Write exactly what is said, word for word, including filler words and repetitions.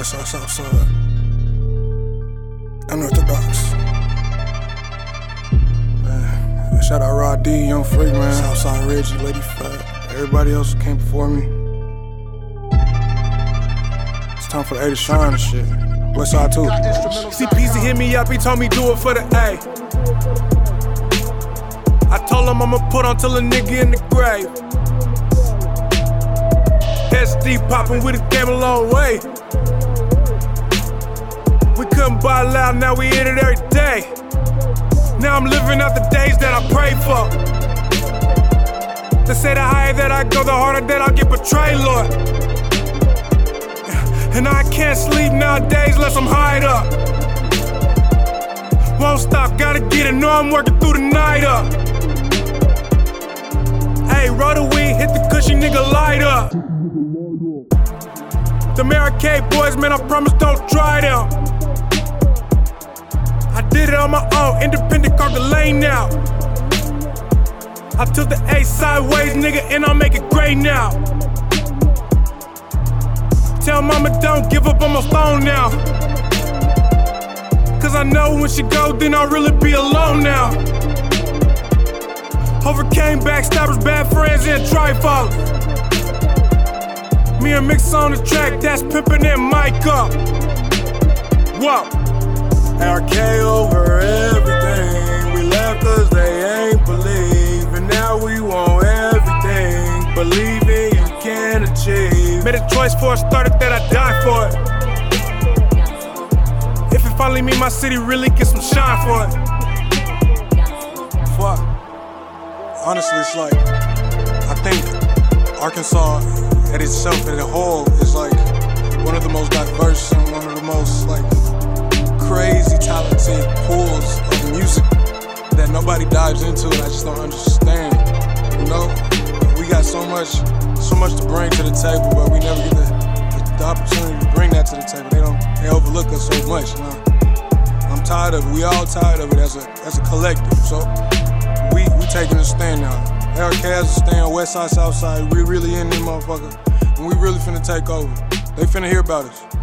West Side, South Side. Unorthodox. Man, shout out Rod D, Young Freak, man. Southside Reggie, Lady Fat. Everybody else who came before me. It's time for the A to shine and shit. West Side too. C P Z hit me up, he told me do it for the A. I told him I'ma put on till a nigga in the grave. S D poppin' with it came a long way. We couldn't buy loud, now we hit it every day. Now I'm living out the days that I prayed for. They say the higher that I go, the harder that I'll get betrayed, Lord. And I can't sleep nowadays unless I'm high up. Won't stop, gotta get it, know I'm working through the night up. Hey, roll the weed, hit the cushy, nigga, light up. The Mary-Kate boys, man, I promise don't try them. I did it on my own, independent, carved the lane now. I took the A sideways, nigga, and I'll make it great now. Tell mama don't give up on my phone now. Cause I know when she go, then I'll really be alone now. Overcame backstabbers, bad friends, and trifles. Me and Mix on the track, that's pimpin' that mic up. Whoa. R K over everything. We left cause they ain't believe. And now we want everything. Believing you can achieve. Made a choice for a starter that I die for it. If it finally mean my city really get some shine for it. Fuck. Honestly, it's like, I think Arkansas at itself, at a whole, is like one of the most diverse and one of the most like crazy talented pools of music that nobody dives into, and I just don't understand. You know, we got so much, so much to bring to the table, but we never get the, the opportunity to bring that to the table. They don't, they overlook us so much. You know, I'm tired of it. We all tired of it as a as a collective. So we we taking a stand now. L K has a stand. West Side, South Side. We really in this motherfucker, and we really finna take over. They finna hear about us.